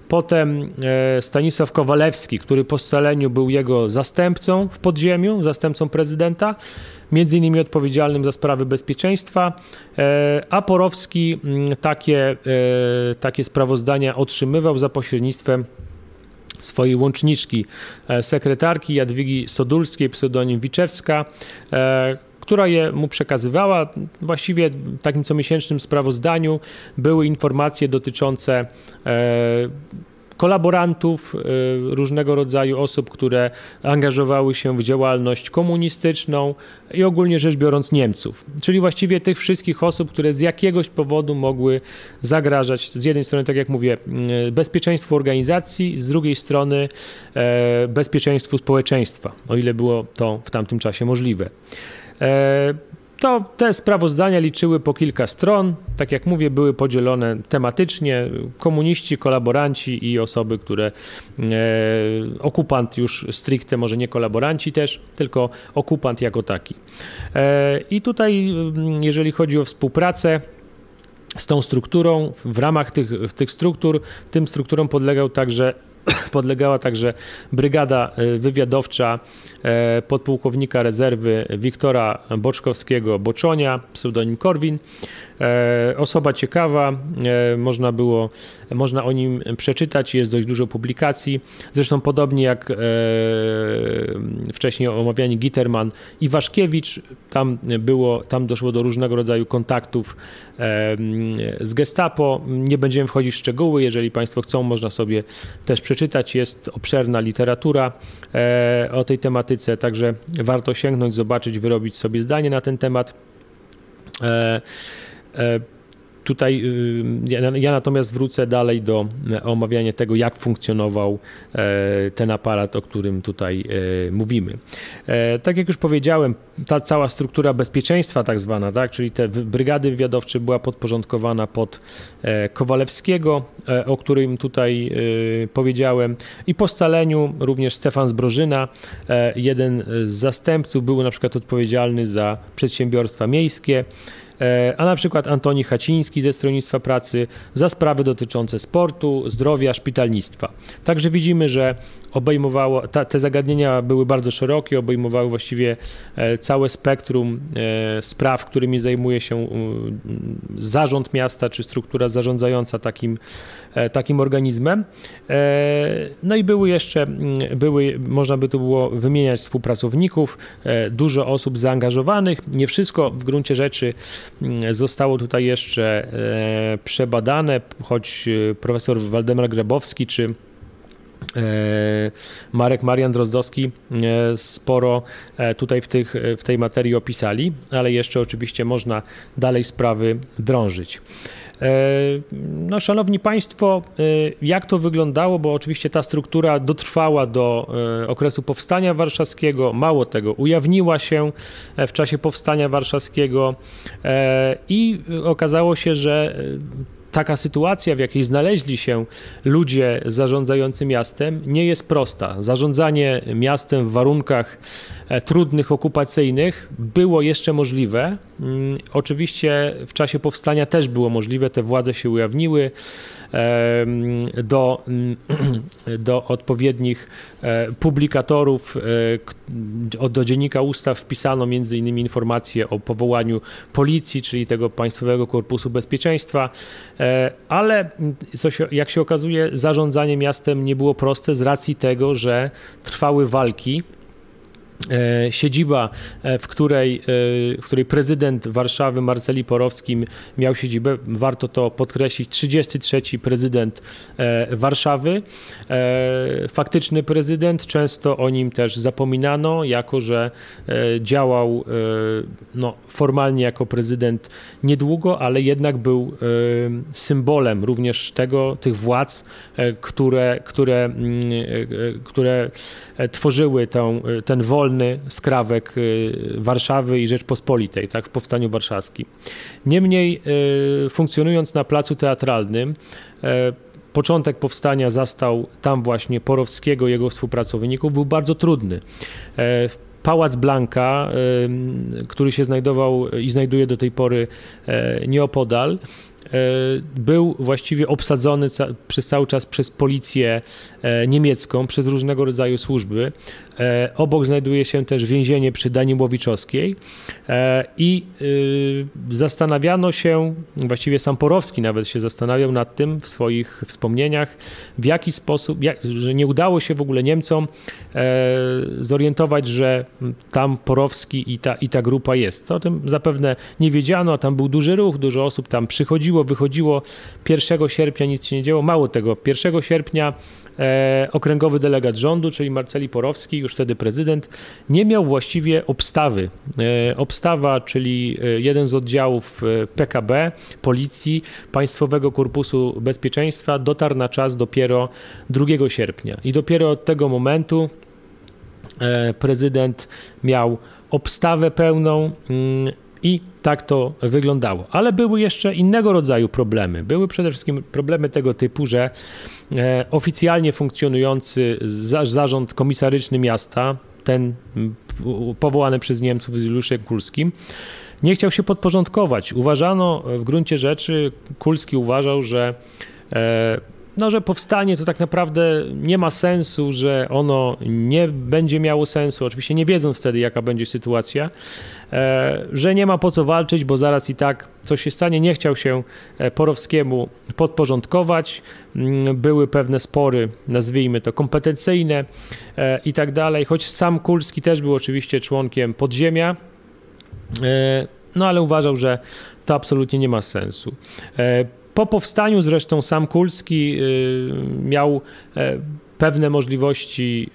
Potem Stanisław Kowalewski, który po scaleniu był jego zastępcą w podziemiu, zastępcą prezydenta, między innymi odpowiedzialnym za sprawy bezpieczeństwa, a Porowski takie sprawozdania otrzymywał za pośrednictwem swojej łączniczki, sekretarki Jadwigi Sodulskiej, pseudonim Wiczewska, która je mu przekazywała. Właściwie w takim comiesięcznym sprawozdaniu były informacje dotyczące kolaborantów, różnego rodzaju osób, które angażowały się w działalność komunistyczną i ogólnie rzecz biorąc Niemców. Czyli właściwie tych wszystkich osób, które z jakiegoś powodu mogły zagrażać z jednej strony, tak jak mówię, bezpieczeństwu organizacji, z drugiej strony bezpieczeństwu społeczeństwa, o ile było to w tamtym czasie możliwe. To te sprawozdania liczyły po kilka stron, tak jak mówię, były podzielone tematycznie, komuniści, kolaboranci i osoby, które okupant już stricte, może nie kolaboranci też, tylko okupant jako taki. I tutaj, jeżeli chodzi o współpracę z tą strukturą, w ramach tych struktur, tym strukturom podlegała także brygada wywiadowcza podpułkownika rezerwy Wiktora Boczkowskiego-Boczonia, pseudonim Korwin. Osoba ciekawa, można o nim przeczytać, jest dość dużo publikacji. Zresztą podobnie jak wcześniej omawiani Gitterman i Waszkiewicz, tam doszło do różnego rodzaju kontaktów z Gestapo. Nie będziemy wchodzić w szczegóły, jeżeli Państwo chcą, można sobie też przeczytać. Jest obszerna literatura o tej tematyce, także warto sięgnąć, zobaczyć, wyrobić sobie zdanie na ten temat. Tutaj ja natomiast wrócę dalej do omawiania tego, jak funkcjonował ten aparat, o którym tutaj mówimy. Tak jak już powiedziałem, ta cała struktura bezpieczeństwa tak zwana, tak, czyli te brygady wywiadowcze była podporządkowana pod Kowalewskiego, o którym tutaj powiedziałem, i po scaleniu również Stefan Zbrożyna, jeden z zastępców, był na przykład odpowiedzialny za przedsiębiorstwa miejskie, a na przykład Antoni Haciński ze Stronnictwa Pracy za sprawy dotyczące sportu, zdrowia, szpitalnictwa. Także widzimy, że te zagadnienia były bardzo szerokie, obejmowały właściwie całe spektrum spraw, którymi zajmuje się zarząd miasta czy struktura zarządzająca takim organizmem. No i można by tu było wymieniać współpracowników, dużo osób zaangażowanych. Nie wszystko w gruncie rzeczy zostało tutaj jeszcze przebadane, choć profesor Waldemar Grabowski czy Marek Marian Drozdowski sporo tutaj w tej materii opisali, ale jeszcze oczywiście można dalej sprawy drążyć. No, szanowni Państwo, jak to wyglądało, bo oczywiście ta struktura dotrwała do okresu Powstania Warszawskiego, mało tego, ujawniła się w czasie Powstania Warszawskiego i okazało się, że taka sytuacja, w jakiej znaleźli się ludzie zarządzający miastem, nie jest prosta. Zarządzanie miastem w warunkach trudnych, okupacyjnych było jeszcze możliwe. Oczywiście w czasie powstania też było możliwe, te władze się ujawniły. Do odpowiednich publikatorów, do Dziennika Ustaw wpisano m.in. informacje o powołaniu policji, czyli tego Państwowego Korpusu Bezpieczeństwa, ale jak się okazuje, zarządzanie miastem nie było proste z racji tego, że trwały walki. Siedziba, w której prezydent Warszawy Marceli Porowski miał siedzibę, warto to podkreślić, 33. prezydent Warszawy, faktyczny prezydent, często o nim też zapominano, jako że działał formalnie jako prezydent niedługo, ale jednak był symbolem również tych władz, które tworzyły ten wolny skrawek Warszawy i Rzeczpospolitej, tak, w Powstaniu Warszawskim. Niemniej, funkcjonując na placu teatralnym, początek powstania zastał tam właśnie Porowskiego i jego współpracowników, był bardzo trudny. Pałac Blanka, który się znajdował i znajduje do tej pory nieopodal, był właściwie obsadzony przez cały czas przez policję niemiecką, przez różnego rodzaju służby. Obok znajduje się też więzienie przy Daniłowiczowskiej i zastanawiano się, właściwie sam Porowski nawet się zastanawiał nad tym w swoich wspomnieniach, w jaki sposób, że nie udało się w ogóle Niemcom zorientować, że tam Porowski i ta grupa jest. O tym zapewne nie wiedziano, a tam był duży ruch, dużo osób tam przychodziło, wychodziło. 1 sierpnia nic się nie działo. Mało tego, 1 sierpnia okręgowy delegat rządu, czyli Marceli Porowski, już wtedy prezydent, nie miał właściwie obstawy. Obstawa, czyli jeden z oddziałów PKB, Policji, Państwowego Korpusu Bezpieczeństwa, dotarł na czas dopiero 2 sierpnia. I dopiero od tego momentu prezydent miał obstawę pełną i tak to wyglądało. Ale były jeszcze innego rodzaju problemy. Były przede wszystkim problemy tego typu, że oficjalnie funkcjonujący zarząd komisaryczny miasta, ten powołany przez Niemców z Juliuszem Kulskim, nie chciał się podporządkować. Uważano w gruncie rzeczy, Kulski uważał, że że powstanie to tak naprawdę nie ma sensu, że ono nie będzie miało sensu, oczywiście nie wiedząc wtedy, jaka będzie sytuacja, że nie ma po co walczyć, bo zaraz i tak coś się stanie. Nie chciał się Porowskiemu podporządkować. Były pewne spory, nazwijmy to kompetencyjne i tak dalej, choć sam Kulski też był oczywiście członkiem podziemia, ale uważał, że to absolutnie nie ma sensu. Po powstaniu zresztą sam Kulski miał pewne możliwości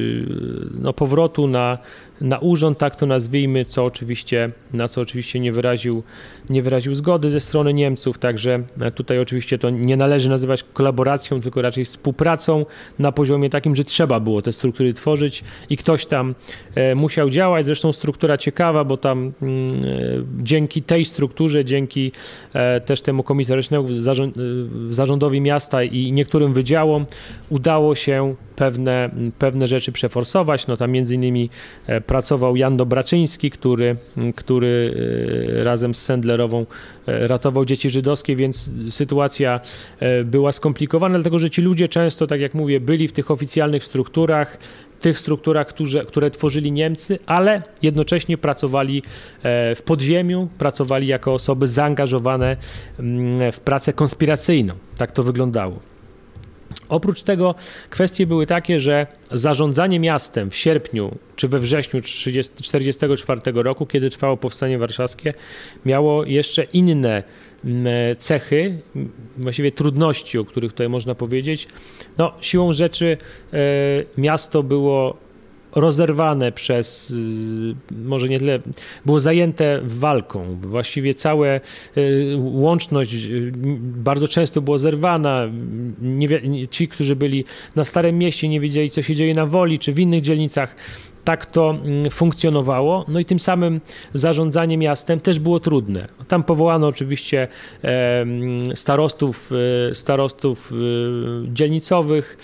powrotu na urząd, tak to nazwijmy, na co oczywiście nie wyraził zgody ze strony Niemców, także tutaj oczywiście to nie należy nazywać kolaboracją, tylko raczej współpracą na poziomie takim, że trzeba było te struktury tworzyć i ktoś tam musiał działać. Zresztą struktura ciekawa, bo tam dzięki tej strukturze, dzięki też temu komisarycznemu zarządowi miasta i niektórym wydziałom udało się pewne rzeczy przeforsować. Tam między innymi pracował Jan Dobraczyński, który razem z Sendlerową ratował dzieci żydowskie, więc sytuacja była skomplikowana, dlatego że ci ludzie często, tak jak mówię, byli w tych oficjalnych strukturach, które tworzyli Niemcy, ale jednocześnie pracowali w podziemiu, pracowali jako osoby zaangażowane w pracę konspiracyjną. Tak to wyglądało. Oprócz tego kwestie były takie, że zarządzanie miastem w sierpniu czy we wrześniu 1944 roku, kiedy trwało powstanie warszawskie, miało jeszcze inne cechy, właściwie trudności, o których tutaj można powiedzieć. Siłą rzeczy miasto było rozerwane może nie tyle, było zajęte walką. Właściwie cała łączność bardzo często była zerwana. Ci, którzy byli na Starym Mieście, nie wiedzieli, co się dzieje na Woli czy w innych dzielnicach. Tak to funkcjonowało. I tym samym zarządzanie miastem też było trudne. Tam powołano oczywiście starostów dzielnicowych,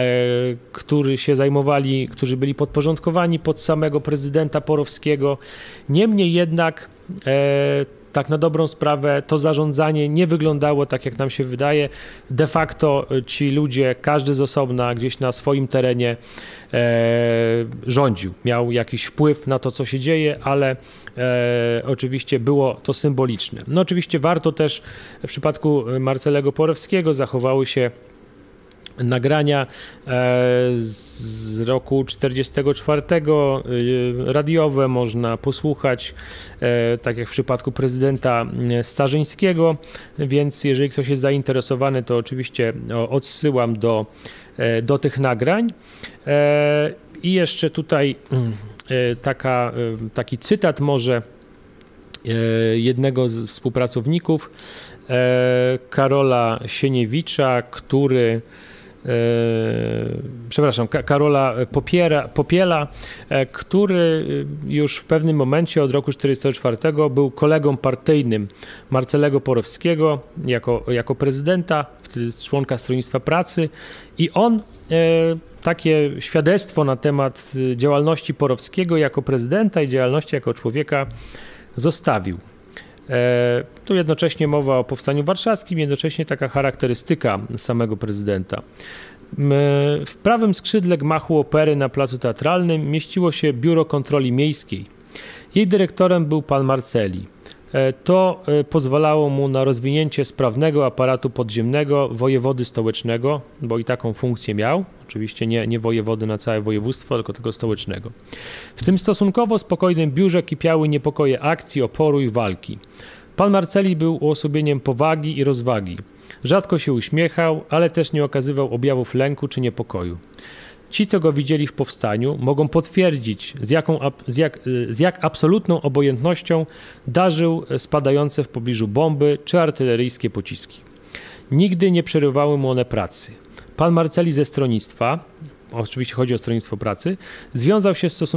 którzy byli podporządkowani pod samego prezydenta Porowskiego. Niemniej jednak tak na dobrą sprawę to zarządzanie nie wyglądało tak, jak nam się wydaje. De facto ci ludzie, każdy z osobna gdzieś na swoim terenie rządził, miał jakiś wpływ na to, co się dzieje, ale oczywiście było to symboliczne. Oczywiście warto też w przypadku Marcelego Porowskiego zachowały się nagrania z roku 1944, radiowe, można posłuchać, tak jak w przypadku prezydenta Starzyńskiego, więc jeżeli ktoś jest zainteresowany, to oczywiście odsyłam do tych nagrań. I jeszcze tutaj taki cytat może jednego z współpracowników, Karola Sieniewicza, Karola Popiela, który już w pewnym momencie od roku 1944 był kolegą partyjnym Marcelego Porowskiego jako prezydenta, wtedy członka Stronnictwa Pracy, i on takie świadectwo na temat działalności Porowskiego jako prezydenta i działalności jako człowieka zostawił. Tu jednocześnie mowa o Powstaniu Warszawskim, jednocześnie taka charakterystyka samego prezydenta. W prawym skrzydle gmachu Opery na Placu Teatralnym mieściło się Biuro Kontroli Miejskiej. Jej dyrektorem był pan Marceli. To pozwalało mu na rozwinięcie sprawnego aparatu podziemnego wojewody stołecznego, bo i taką funkcję miał, oczywiście nie wojewody na całe województwo, tylko tego stołecznego. W tym stosunkowo spokojnym biurze kipiały niepokoje akcji, oporu i walki. Pan Marceli był uosobieniem powagi i rozwagi. Rzadko się uśmiechał, ale też nie okazywał objawów lęku czy niepokoju. Ci, co go widzieli w powstaniu, mogą potwierdzić, z jak absolutną obojętnością darzył spadające w pobliżu bomby czy artyleryjskie pociski. Nigdy nie przerywały mu one pracy. Pan Marceli ze stronnictwa, oczywiście chodzi o stronnictwo pracy, związał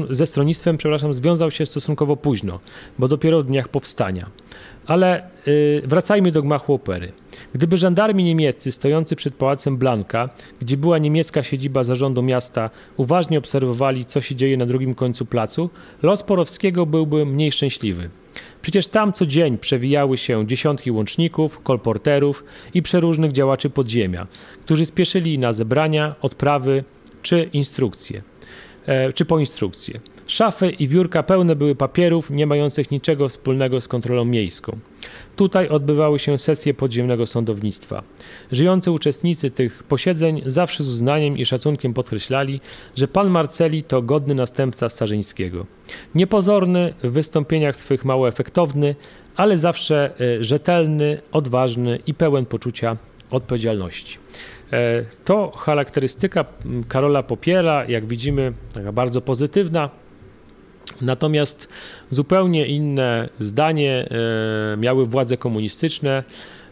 się stosunkowo późno, bo dopiero w dniach powstania. Ale wracajmy do gmachu Opery. Gdyby żandarmi niemieccy stojący przed Pałacem Blanka, gdzie była niemiecka siedziba zarządu miasta, uważnie obserwowali, co się dzieje na drugim końcu placu, los Porowskiego byłby mniej szczęśliwy. Przecież tam co dzień przewijały się dziesiątki łączników, kolporterów i przeróżnych działaczy podziemia, którzy spieszyli na zebrania, odprawy czy po instrukcje. Szafy i biurka pełne były papierów, nie mających niczego wspólnego z kontrolą miejską. Tutaj odbywały się sesje podziemnego sądownictwa. Żyjący uczestnicy tych posiedzeń zawsze z uznaniem i szacunkiem podkreślali, że pan Marceli to godny następca Starzyńskiego. Niepozorny, w wystąpieniach swych mało efektowny, ale zawsze rzetelny, odważny i pełen poczucia odpowiedzialności. To charakterystyka Karola Popiela, jak widzimy, taka bardzo pozytywna. Natomiast zupełnie inne zdanie miały władze komunistyczne,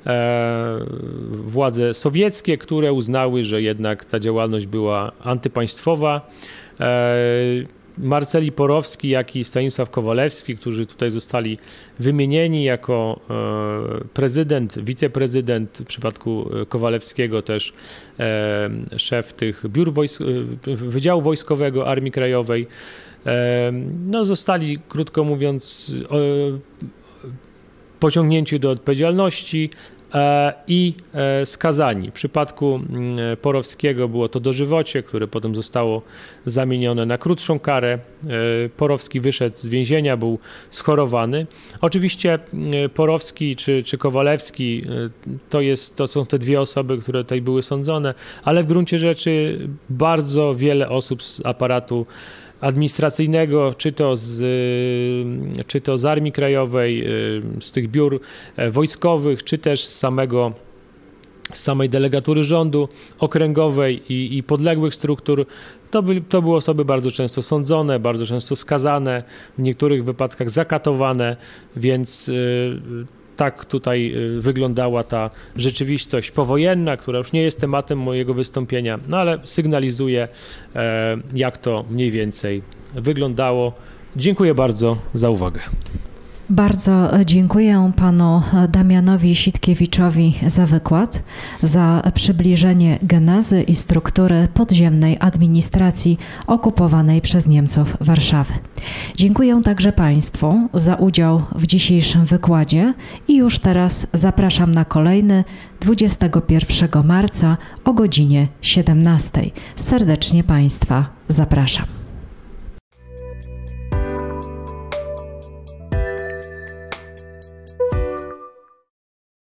władze sowieckie, które uznały, że jednak ta działalność była antypaństwowa. Marceli Porowski, jak i Stanisław Kowalewski, którzy tutaj zostali wymienieni jako prezydent, wiceprezydent, w przypadku Kowalewskiego też szef tych biur Wydziału Wojskowego Armii Krajowej, zostali, krótko mówiąc, pociągnięci do odpowiedzialności i skazani. W przypadku Porowskiego było to dożywocie, które potem zostało zamienione na krótszą karę. Porowski wyszedł z więzienia, był schorowany. Oczywiście Porowski czy Kowalewski to są te dwie osoby, które tutaj były sądzone, ale w gruncie rzeczy bardzo wiele osób z aparatu administracyjnego, czy to z Armii Krajowej, z tych biur wojskowych, czy też z samej delegatury rządu okręgowej i podległych struktur. To były osoby bardzo często sądzone, bardzo często skazane, w niektórych wypadkach zakatowane, więc tak tutaj wyglądała ta rzeczywistość powojenna, która już nie jest tematem mojego wystąpienia, ale sygnalizuje, jak to mniej więcej wyglądało. Dziękuję bardzo za uwagę. Bardzo dziękuję panu Damianowi Sitkiewiczowi za wykład, za przybliżenie genezy i struktury podziemnej administracji okupowanej przez Niemców Warszawy. Dziękuję także państwu za udział w dzisiejszym wykładzie i już teraz zapraszam na kolejny 21 marca o godzinie 17. Serdecznie państwa zapraszam.